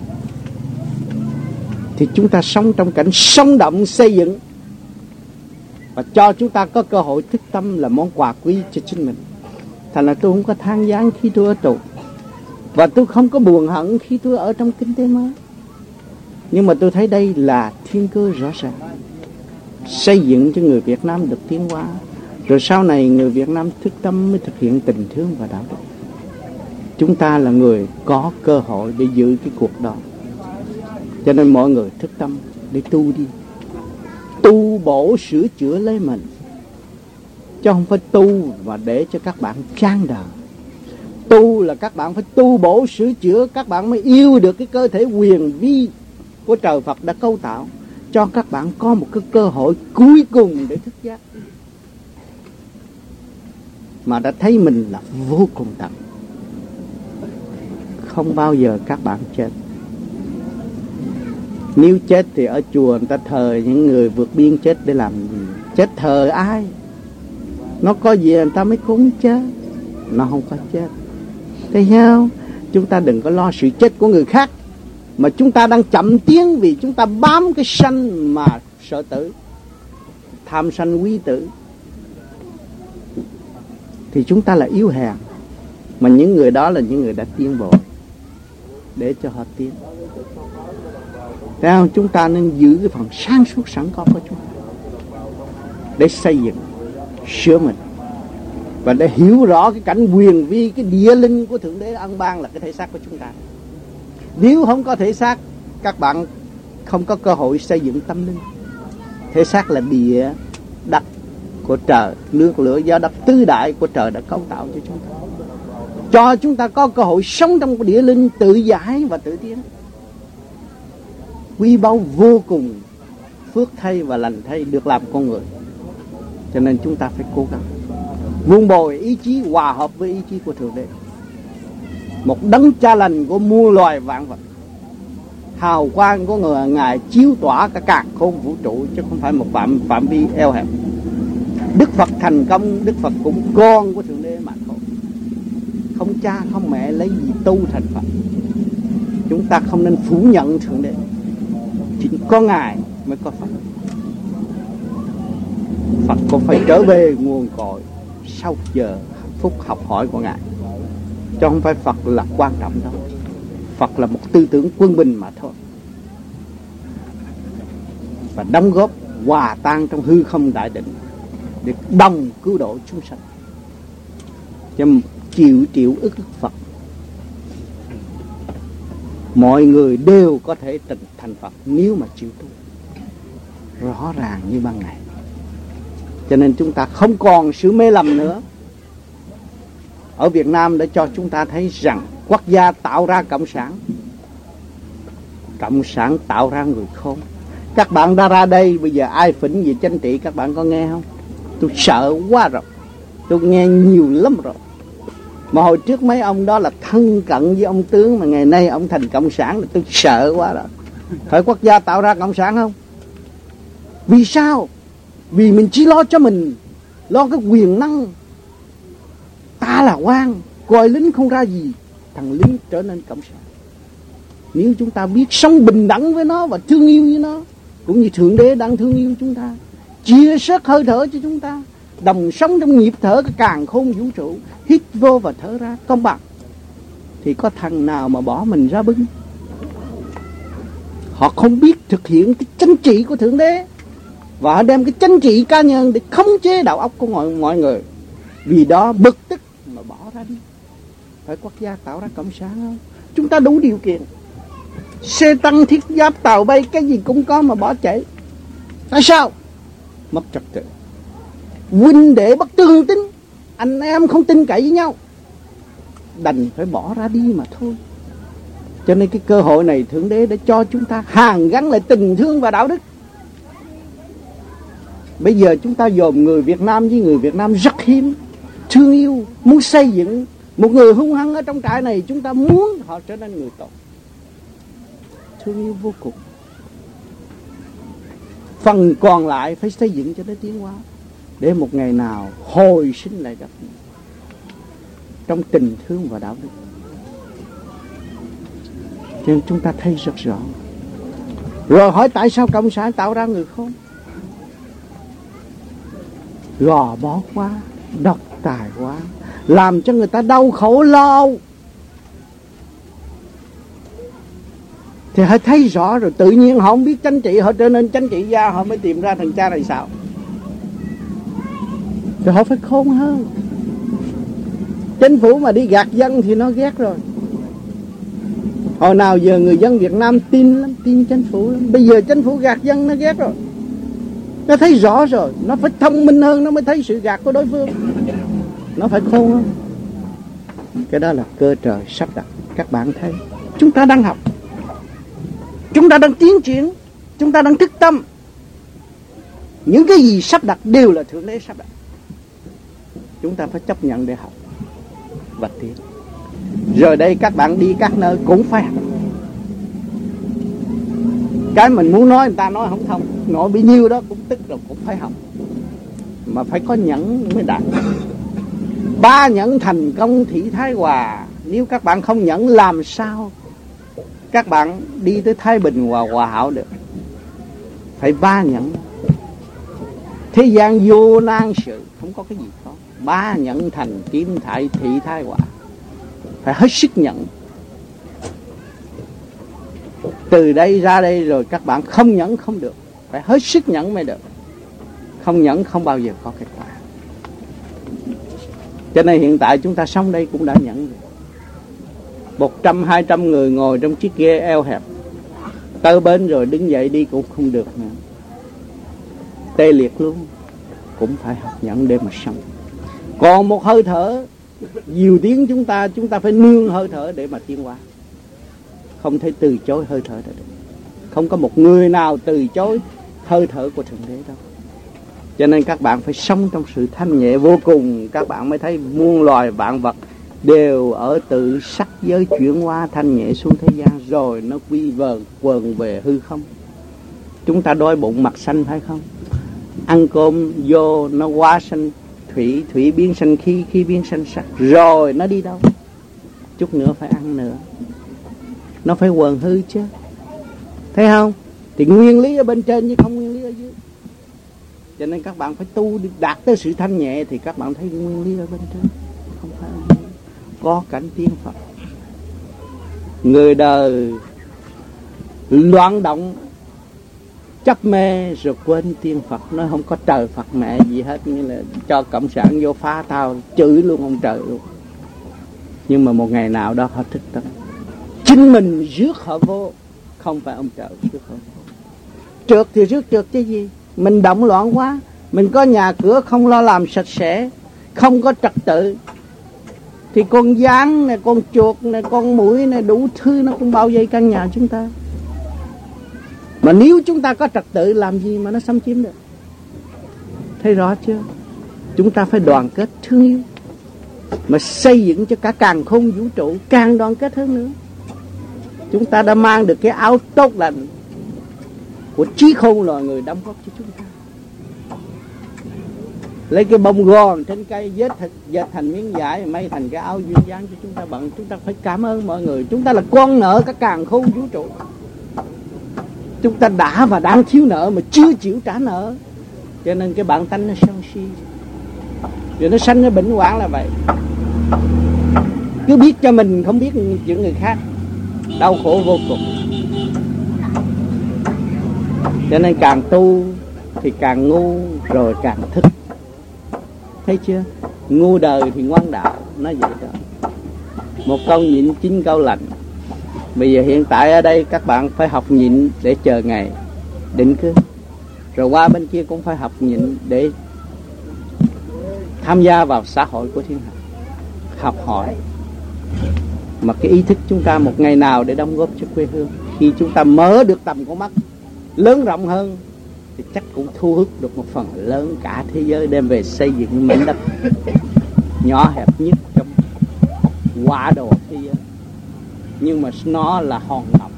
Thì chúng ta sống trong cảnh sống động xây dựng, và cho chúng ta có cơ hội thức tâm là món quà quý cho chính mình. Thành là tôi không có than vãn khi tôi ở tù, và tôi không có buồn hận khi tôi ở trong kinh tế mới. Nhưng mà tôi thấy đây là thiên cơ rõ ràng, xây dựng cho người Việt Nam được tiến hóa. Rồi sau này người Việt Nam thức tâm mới thực hiện tình thương và đạo đức. Chúng ta là người có cơ hội để giữ cái cuộc đó. Cho nên mọi người thức tâm để tu đi, tu bổ sửa chữa lấy mình, chứ không phải tu mà để cho các bạn chán đời. Tu là các bạn phải tu bổ sửa chữa, các bạn mới yêu được cái cơ thể huyền vi của trời Phật đã cấu tạo, cho các bạn có một cái cơ hội cuối cùng để thức giác, mà đã thấy mình là vô cùng tận. Không bao giờ các bạn chết. Nếu chết thì ở chùa người ta thờ những người vượt biên chết để làm gì? Chết thờ ai? Nó có gì người ta mới cúng chết. Nó không có chết. Thấy không? Chúng ta đừng có lo sự chết của người khác, mà chúng ta đang chậm tiến vì chúng ta bám cái sanh mà sợ tử, tham sanh quý tử. Thì chúng ta là yếu hèn, mà những người đó là những người đã tiến bộ, để cho họ tiến. Thấy không? Chúng ta nên giữ cái phần sáng suốt sẵn có của chúng ta để xây dựng, sửa mình, và để hiểu rõ cái cảnh quyền vi, cái địa linh của Thượng Đế ân ban là cái thể xác của chúng ta. Nếu không có thể xác, các bạn không có cơ hội xây dựng tâm linh. Thể xác là địa đất của trời, nước lửa gió đất tứ đại của trời đã cấu tạo cho chúng ta, cho chúng ta có cơ hội sống trong cái địa linh tự giải và tự tiến. Quý báu vô cùng, phước thay và lành thay được làm con người. Cho nên chúng ta phải cố gắng vun bồi ý chí hòa hợp với ý chí của Thượng Đế, một đấng cha lành của muôn loài vạn vật. Hào quang của người Ngài chiếu tỏa cả càn khôn vũ trụ, chứ không phải một phạm phạm vi eo hẹp. Đức Phật thành công, Đức Phật cũng con của Thượng Đế mà thôi. Không cha không mẹ lấy gì tu thành Phật. Chúng ta không nên phủ nhận Thượng Đế. Chỉ có Ngài mới có Phật. Phật cũng phải trở về nguồn cội sau giờ phút học hỏi của Ngài, chứ không phải Phật là quan trọng đâu. Phật là một tư tưởng quân bình mà thôi, và đóng góp hòa tan trong hư không đại định để đồng cứu độ chúng sanh. Chứ triệu triệu ức ức Phật, mọi người đều có thể thành Phật nếu mà chịu tu, rõ ràng như ban ngày. Cho nên chúng ta không còn sự mê lầm nữa. Ở Việt Nam đã cho chúng ta thấy rằng quốc gia tạo ra cộng sản, cộng sản tạo ra người khôn. Các bạn đã ra đây, bây giờ ai phỉnh về chính trị các bạn có nghe không? Tôi sợ quá rồi, tôi nghe nhiều lắm rồi. Mà hồi trước mấy ông đó là thân cận với ông tướng, mà ngày nay ông thành cộng sản là tôi sợ quá rồi. Thời quốc gia tạo ra cộng sản không? Vì sao? Vì mình chỉ lo cho mình, lo cái quyền năng. Ta là quan, coi lính không ra gì, thằng lính trở nên cộng sản. Nếu chúng ta biết sống bình đẳng với nó và thương yêu với nó, cũng như Thượng Đế đang thương yêu chúng ta, chia sẻ hơi thở cho chúng ta, đồng sống trong nhịp thở cái càn khôn vũ trụ, hít vô và thở ra công bằng, thì có thằng nào mà bỏ mình ra bưng? Họ không biết thực hiện cái chánh trị của Thượng Đế, và họ đem cái chánh trị cá nhân để khống chế đầu óc của mọi, mọi người. Vì đó bực tức mà bỏ ra đi. Phải quốc gia tạo ra cộng sản không? Chúng ta đủ điều kiện, xe tăng, thiết giáp, tàu bay, cái gì cũng có mà bỏ chạy. Tại sao? Mất trật tự. Huynh đệ bất tương tín, anh em không tin cậy với nhau, đành phải bỏ ra đi mà thôi. Cho nên cái cơ hội này Thượng Đế đã cho chúng ta hàn gắn lại tình thương và đạo đức. Bây giờ chúng ta dòm người Việt Nam với người Việt Nam rất hiếm, thương yêu, muốn xây dựng một người hung hăng ở trong trại này. Chúng ta muốn họ trở nên người tốt, thương yêu vô cùng. Phần còn lại phải xây dựng cho nó tiến hóa, để một ngày nào hồi sinh lại gặp nhau trong tình thương và đạo đức. Cho nên chúng ta thấy rất rõ. Rồi hỏi tại sao cộng sản tạo ra người khôn? Gò bó quá, độc tài quá, làm cho người ta đau khổ lo âu. Thì họ thấy rõ rồi, tự nhiên họ không biết chánh trị, họ trở nên chánh trị gia, họ mới tìm ra thằng cha này sao. Thì họ phải khôn hơn. Chính phủ mà đi gạt dân thì nó ghét rồi. Hồi nào giờ người dân Việt Nam tin lắm, tin chính phủ lắm. Bây giờ chính phủ gạt dân nó ghét rồi. Nó thấy rõ rồi, nó phải thông minh hơn, nó mới thấy sự gạt của đối phương. Nó phải khôn hơn. Cái đó là cơ trời sắp đặt. Các bạn thấy, chúng ta đang học, chúng ta đang tiến triển, chúng ta đang thức tâm. Những cái gì sắp đặt đều là Thượng Đế sắp đặt. Chúng ta phải chấp nhận để học và tiến. Rồi đây các bạn đi các nơi cũng phải học. Cái mình muốn nói người ta nói không thông, nói bấy nhiêu đó cũng tức rồi, cũng phải học. Mà phải có nhẫn mới đạt. Ba nhẫn thành công thị thái hòa. Nếu các bạn không nhẫn làm sao các bạn đi tới thái bình và hòa hảo được? Phải ba nhẫn. Thế gian vô nan sự, không có cái gì khó. Ba nhẫn thành kim thải thị thái hòa. Phải hết sức nhận. Từ đây ra đây rồi các bạn không nhẫn không được, phải hết sức nhẫn mới được. Không nhẫn không bao giờ có kết quả. Cho nên hiện tại chúng ta sống đây cũng đã nhẫn rồi. Một trăm hai trăm người ngồi trong chiếc ghe eo hẹp, tới bến rồi đứng dậy đi cũng không được nữa, tê liệt luôn. Cũng phải học nhẫn để mà sống. Còn một hơi thở nhiều tiếng chúng ta, chúng ta phải nương hơi thở để mà tiến hóa. Không thể từ chối hơi thở đó được. Không có một người nào từ chối hơi thở của Thượng Đế đâu. Cho nên các bạn phải sống trong sự thanh nhẹ vô cùng. Các bạn mới thấy muôn loài vạn vật đều ở tự sắc giới chuyển hóa thanh nhẹ xuống thế gian, rồi nó quy vờn quần về hư không. Chúng ta đói bụng mặt xanh phải không? Ăn cơm vô nó hóa xanh thủy, thủy biến xanh khí, khí biến xanh sắc, rồi nó đi đâu? Chút nữa phải ăn nữa, nó phải quần hư chứ. Thấy không? Thì nguyên lý ở bên trên chứ không nguyên lý ở dưới. Cho nên các bạn phải tu đạt tới sự thanh nhẹ thì các bạn thấy nguyên lý ở bên trên, không phải ở dưới. Có cảnh tiên Phật. Người đời loạn động chấp mê rồi quên tiên Phật, nói không có trời Phật mẹ gì hết, như là cho cộng sản vô phá tao, chửi luôn ông trời luôn. Nhưng mà một ngày nào đó họ thức tâm, chính mình rước họ vô, không phải ông trời rước họ vô. Trượt thì rước trượt chứ gì. Mình động loạn quá, mình có nhà cửa không lo làm sạch sẽ, không có trật tự, thì con gián này, con chuột này, con muỗi này, đủ thứ nó cũng bao vây căn nhà chúng ta. Mà nếu chúng ta có trật tự làm gì mà nó xâm chiếm được? Thấy rõ chưa? Chúng ta phải đoàn kết thương yêu, mà xây dựng cho cả càn khôn vũ trụ càng đoàn kết hơn nữa. Chúng ta đã mang được cái áo tốt lành, của trí khôn loài người đóng góp cho chúng ta. Lấy cái bông gòn trên cây dệt dệt thành miếng vải, may thành cái áo duyên dáng cho chúng ta bận. Chúng ta phải cảm ơn mọi người. Chúng ta là con nợ cả càn khôn vũ trụ. Chúng ta đã và đang thiếu nợ mà chưa chịu trả nợ, cho nên cái bản tánh nó sân si, rồi nó sanh cái bệnh hoạn là vậy. Cứ biết cho mình, không biết chuyện người khác, đau khổ vô cùng. Cho nên càng tu thì càng ngu, rồi càng thức. Thấy chưa? Ngu đời thì ngoan đạo, nó vậy đó. Một câu nhịn chín câu lành. Bây giờ hiện tại ở đây các bạn phải học nhịn để chờ ngày định cư. Rồi qua bên kia cũng phải học nhịn để tham gia vào xã hội của thiên hạ, học hỏi. Mà cái ý thức chúng ta một ngày nào để đóng góp cho quê hương. Khi chúng ta mở được tầm con mắt lớn rộng hơn thì chắc cũng thu hút được một phần lớn cả thế giới đem về xây dựng mảnh đất nhỏ hẹp nhất trong quả đồ thế giới. Nhưng mà nó là hòn ngọc.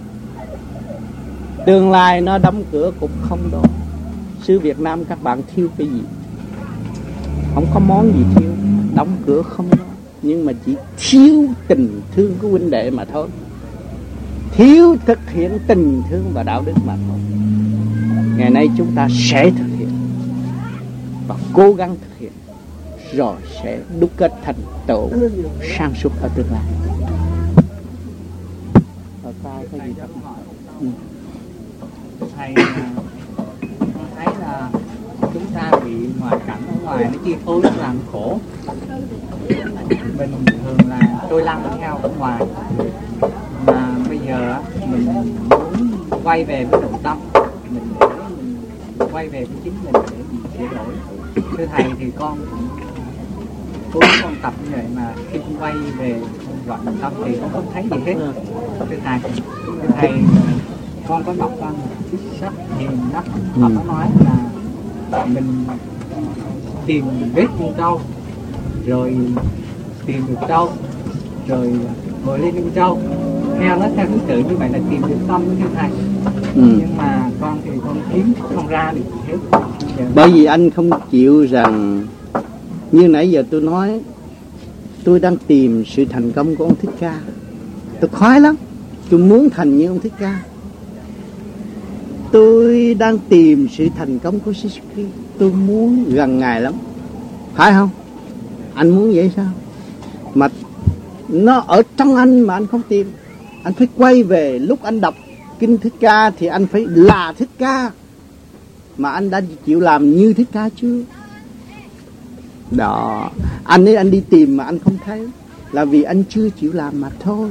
Tương lai nó đóng cửa cũng không đó. Xứ Việt Nam các bạn thiếu cái gì? Không có món gì thiếu, đóng cửa không đó. Nhưng mà chỉ thiếu tình thương của huynh đệ mà thôi. Thiếu thực hiện tình thương và đạo đức mà thôi. Ngày nay chúng ta sẽ thực hiện và cố gắng thực hiện, rồi sẽ đúc kết thành tựu sang suốt ở tương lai. Ở tai cái gì đó? Ừ. Thầy con thấy là chúng ta bị ngoại cảnh ở ngoài nó chi phối, nó làm khổ. Mình thường là tôi lăn theo ở ngoài, mà bây giờ mình muốn quay về với nội tâm mình, để mình quay về với chính mình để mình sửa đổi. Thưa thầy thì con cũng cố con tập như vậy, mà khi con quay về gọi nội tâm thì con không thấy gì hết. Thưa thầy, thưa thầy con có đọc qua một chiếc sách hiền lắm, họ có nói là mình tìm vết con trâu, rồi tìm được trâu, rồi ngồi lên con trâu, theo nó theo thứ tự như vậy là tìm được tâm của thưa thầy. Ừ. Nhưng mà con thì con kiếm không ra được hết. Bởi vì anh không chịu rằng, như nãy giờ tôi nói, tôi đang tìm sự thành công của ông Thích Ca. Tôi khoái lắm, tôi muốn thành như ông Thích Ca. Tôi đang tìm sự thành công của Jesus Christ, tôi muốn gần Ngài lắm. Phải không? Anh muốn vậy sao? Mà nó ở trong anh mà anh không tìm. Anh phải quay về, lúc anh đọc Kinh Thích Ca thì anh phải là Thích Ca. Mà anh đã chịu làm như Thích Ca chưa? Đó, anh ấy anh đi tìm mà anh không thấy, là vì anh chưa chịu làm mà thôi.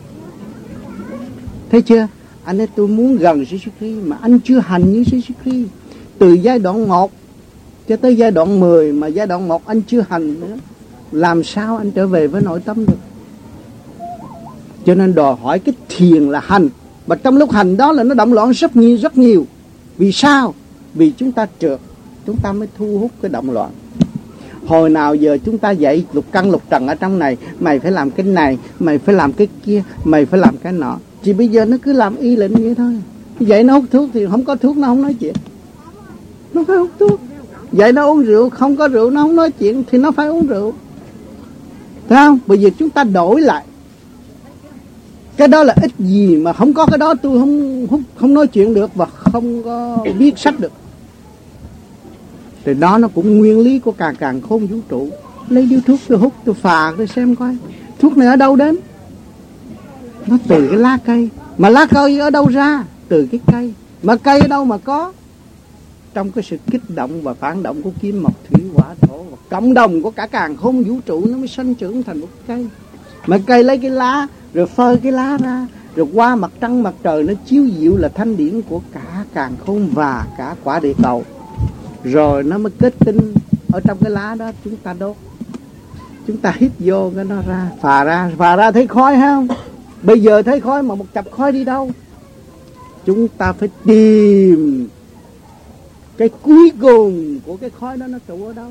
Thấy chưa? Anh ấy tôi muốn gần Jesus Christ mà anh chưa hành như Jesus Christ. Từ giai đoạn một cho tới giai đoạn mười mà giai đoạn một anh chưa hành nữa, làm sao anh trở về với nội tâm được? Cho nên đòi hỏi cái thiền là hành. Và trong lúc hành đó là nó động loạn rất nhiều rất nhiều. Vì sao? Vì chúng ta trượt, chúng ta mới thu hút cái động loạn. Hồi nào giờ chúng ta dạy lục căn lục trần ở trong này, mày phải làm cái này, mày phải làm cái kia, mày phải làm cái nọ. Chỉ bây giờ nó cứ làm y lệnh vậy thôi. Vậy nó hút thuốc thì không có thuốc nó không nói chuyện, nó phải hút thuốc. Vậy nó uống rượu, không có rượu nó không nói chuyện thì nó phải uống rượu. Thấy không? Bây giờ chúng ta đổi lại. Cái đó là ít gì mà không có cái đó tôi không không, không nói chuyện được và không có viết sách được. Thì đó nó cũng nguyên lý của càng càng khôn vũ trụ. Lấy điếu thuốc tôi hút, tôi phà tôi xem coi thuốc này ở đâu đến. Nó từ cái lá cây. Mà lá cây ở đâu ra? Từ cái cây. Mà cây ở đâu mà có? Trong cái sự kích động và phản động của kim mộc thủy hỏa thổ, và cộng đồng của cả càng khôn vũ trụ nó mới sanh trưởng thành một cây. Mà cây lấy cái lá, rồi phơi cái lá ra, rồi qua mặt trăng mặt trời nó chiếu diệu là thanh điển của cả càng khôn và cả quả địa cầu. Rồi nó mới kết tinh ở trong cái lá đó, chúng ta đốt, chúng ta hít vô cái nó ra, phà ra, phà ra thấy khói không? Bây giờ thấy khói mà một chập khói đi đâu? Chúng ta phải tìm cái cuối cùng của cái khói đó nó trụ ở đâu.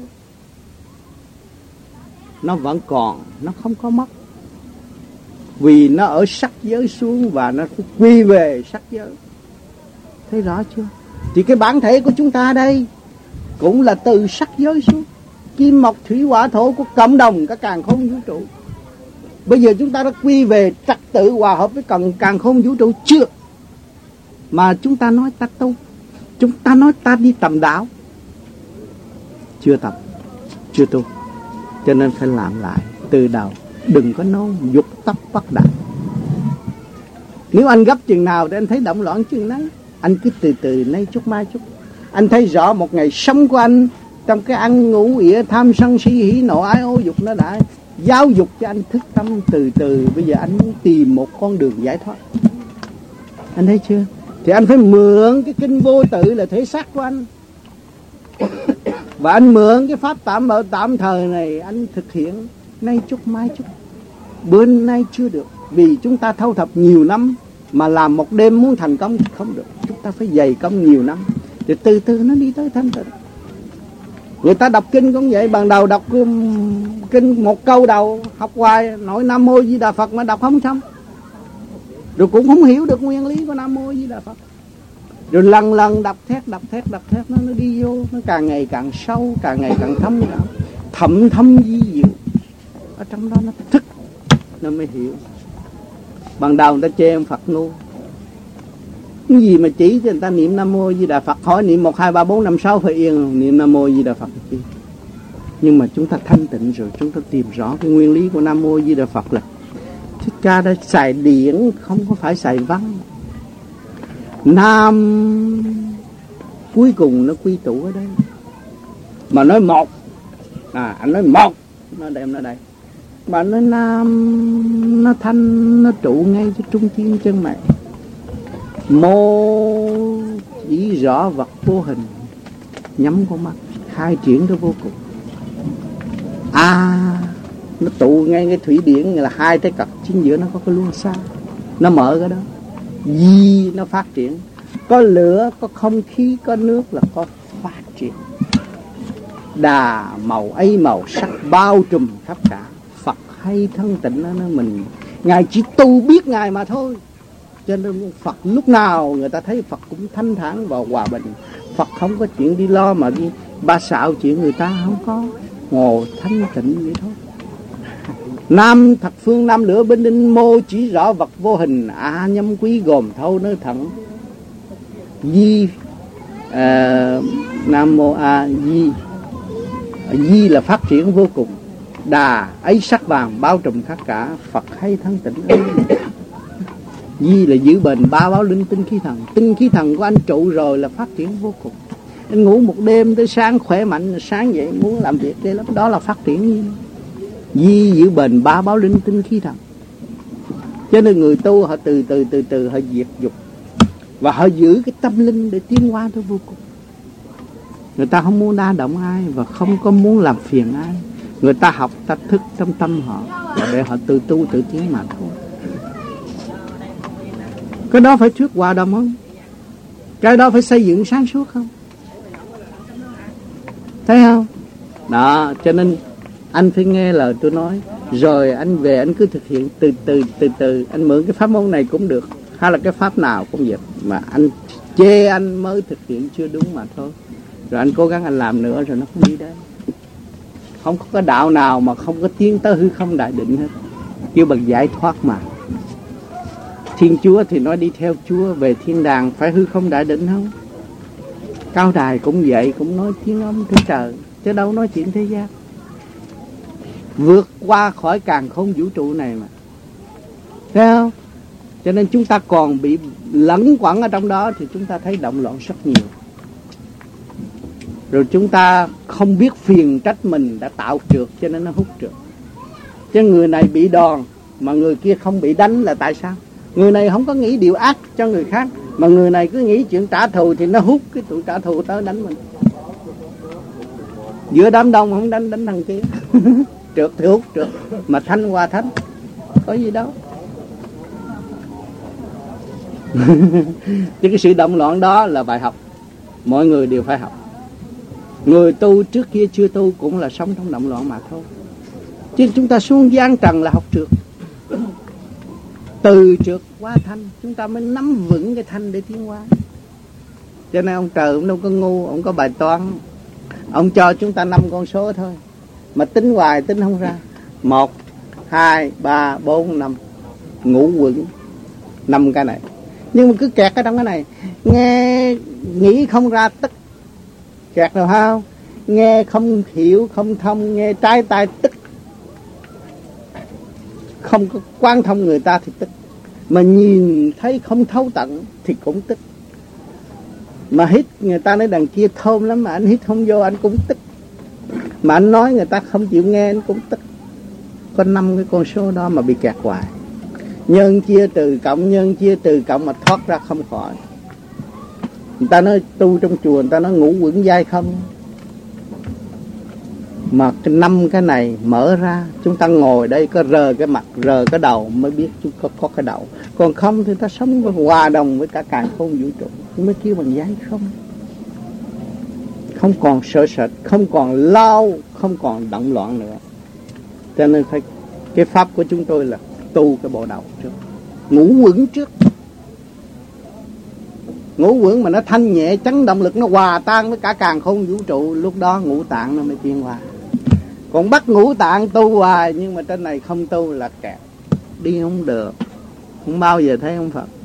Nó vẫn còn, nó không có mất. Vì nó ở sắc giới xuống và nó phải quy về sắc giới. Thấy rõ chưa? Thì cái bản thể của chúng ta đây cũng là từ sắc giới xuống, kim mộc thủy hỏa thổ của cộng đồng cả càn khôn vũ trụ. Bây giờ chúng ta đã quy về trật tự hòa hợp với càn, càn khôn vũ trụ chưa? Mà chúng ta nói ta tu, chúng ta nói ta đi tầm đạo, chưa tập, chưa tu. Cho nên phải làm lại từ đầu. Đừng có nói dục tốc bất đạt. Nếu anh gấp chừng nào để anh thấy động loạn chừngนั้น, anh cứ từ từ nay chút mai chút. Anh thấy rõ một ngày sống của anh trong cái ăn ngủ ỉa tham sân si hỉ nộ ái ô dục, nó đã giáo dục cho anh thức tâm từ từ. Bây giờ anh muốn tìm một con đường giải thoát. Anh thấy chưa? Thì anh phải mượn cái kinh vô tự là thể xác của anh. Và anh mượn cái pháp tạm ở tạm thời này anh thực hiện nay chút mai chút. Bữa nay chưa được, vì chúng ta thâu thập nhiều năm mà làm một đêm muốn thành công không được. Chúng ta phải dày công nhiều năm thì từ từ nó đi tới thanh tịnh. Người ta đọc kinh cũng vậy. Ban đầu đọc kinh một câu đầu học hoài nói Nam Mô Di Đà Phật mà đọc không xong, rồi cũng không hiểu được nguyên lý của Nam Mô Di Đà Phật. Rồi lần lần đọc thét đọc thét đọc thét nó nó đi vô, nó càng ngày càng sâu, càng ngày càng thâm đậm, thậm thâm di diệu. Ở trong đó nó thức, nó mới hiểu. Ban đầu người ta chê ông Phật ngu, cái gì mà chỉ cho người ta niệm Nam Mô Di Đà Phật, hỏi niệm một hai ba bốn năm sáu phải yên, niệm Nam Mô Di Đà Phật chi. Nhưng mà chúng ta thanh tịnh rồi, chúng ta tìm rõ cái nguyên lý của Nam Mô Di Đà Phật là Thích Ca đã xài điển, không có phải xài văn. Nam cuối cùng nó quy tụ ở đây. Mà nói một, à anh nói một, nó đem nó đây. Mà nói Nam, nó thanh, nó trụ ngay cho trung tim chân mày. Mô chỉ rõ vật vô hình, nhắm con mắt khai triển nó vô cùng. A à, nó tụ ngay cái thủy điển là hai cái cặp chính giữa nó có cái luân xa, nó mở cái đó. Di nó phát triển, có lửa, có không khí, có nước là có phát triển. Đà màu ấy màu sắc bao trùm khắp cả. Phật hay thân tịnh đó, nó mình Ngài chỉ tu biết Ngài mà thôi. Cho nên Phật lúc nào người ta thấy Phật cũng thanh thản và hòa bình. Phật không có chuyện đi lo mà đi ba xạo chuyện người ta, không có. Ngồi thanh tịnh vậy thôi. Nam thập phương nam lửa bên đinh, mô chỉ rõ vật vô hình, a à, nhâm quý gồm thâu nơi thẳng. Di à, Nam mô a à, di Di là phát triển vô cùng. Đà ấy sắc vàng bao trùm khắp cả. Phật hay thân tịnh ấy. Di là giữ bền ba báo linh tinh khí thần. Tinh khí thần của anh trụ rồi là phát triển vô cùng. Anh ngủ một đêm tới sáng khỏe mạnh, sáng dậy muốn làm việc đây lắm, đó là phát triển như Di giữ bền ba báo linh tinh khí thần. Cho nên người tu họ từ từ từ từ họ diệt dục, và họ giữ cái tâm linh để tiến hóa tới vô cùng. Người ta không muốn đa động ai và không có muốn làm phiền ai. Người ta học ta thức trong tâm họ, và để họ tự tu tự tiến mà thôi. Cái đó phải thuyết hòa đồng không? Cái đó phải xây dựng sáng suốt không? Thấy không? Đó, cho nên anh phải nghe lời tôi nói. Rồi anh về anh cứ thực hiện từ từ từ từ. Anh mượn cái pháp môn này cũng được, hay là cái pháp nào cũng vậy. Mà anh chê anh mới thực hiện chưa đúng mà thôi. Rồi anh cố gắng anh làm nữa rồi nó cũng đi đến. Không có cái đạo nào mà không có tiến tới hư không đại định hết. Kêu bằng giải thoát mà. Thiên Chúa thì nói đi theo Chúa về thiên đàng phải hư không đại định không? Cao đài cũng vậy, cũng nói tiếng âm thế trời, chứ đâu nói chuyện thế gian. Vượt qua khỏi càn khôn vũ trụ này mà. Thấy không? Cho nên chúng ta còn bị lẫn quẩn ở trong đó thì chúng ta thấy động loạn rất nhiều. Rồi chúng ta không biết phiền trách mình đã tạo trượt cho nên nó hút trượt. Chứ người này bị đòn mà người kia không bị đánh là tại sao? Người này không có nghĩ điều ác cho người khác, mà người này cứ nghĩ chuyện trả thù thì nó hút cái tụi trả thù tới đánh mình. Giữa đám đông không đánh, đánh thằng kia. Trượt thì hút trượt, mà thanh qua thanh, có gì đâu. Chứ cái sự động loạn đó là bài học, mọi người đều phải học. Người tu trước kia chưa tu cũng là sống trong động loạn mà thôi. Chứ chúng ta xuống gian trần là học trượt. Từ trượt qua thanh, chúng ta mới nắm vững cái thanh để tiến hóa. Cho nên ông trời ông đâu có ngu, ông có bài toán. Ông cho chúng ta năm con số thôi, mà tính hoài tính không ra. Một, hai, ba, bốn, năm, ngũ quẩn, năm cái này. Nhưng mà cứ kẹt ở trong cái này, nghe nghĩ không ra tức, kẹt rồi không? Nghe không hiểu, không thông, nghe trái tai tức, không có quan thông người ta thì tức, mà nhìn thấy không thấu tận thì cũng tức. Mà hít người ta nói đằng kia thơm lắm, mà anh hít không vô anh cũng tức. Mà anh nói người ta không chịu nghe anh cũng tức. Có năm cái con số đó mà bị kẹt hoài. Nhân chia trừ cộng, nhân chia trừ cộng mà thoát ra không khỏi. Người ta nói tu trong chùa, người ta nói ngũ quẩn giai không. Mà cái năm cái này mở ra, chúng ta ngồi đây có rờ cái mặt, rờ cái đầu mới biết chúng có, có cái đầu. Còn không thì ta sống với, hòa đồng với cả càn khôn vũ trụ, mới kêu bằng giai không. Không còn sợ sệt, không còn lao, không còn động loạn nữa. Cho nên phải, cái pháp của chúng tôi là tu cái bộ đầu trước, ngũ quẩn trước. Ngũ quẩn mà nó thanh nhẹ, chấn động lực, nó hòa tan với cả càn khôn vũ trụ, lúc đó ngũ tạng nó mới tiến hóa. Còn bắt ngũ tạng tu hoài nhưng mà trên này không tu là kẹt, đi không được, không bao giờ thấy ông Phật.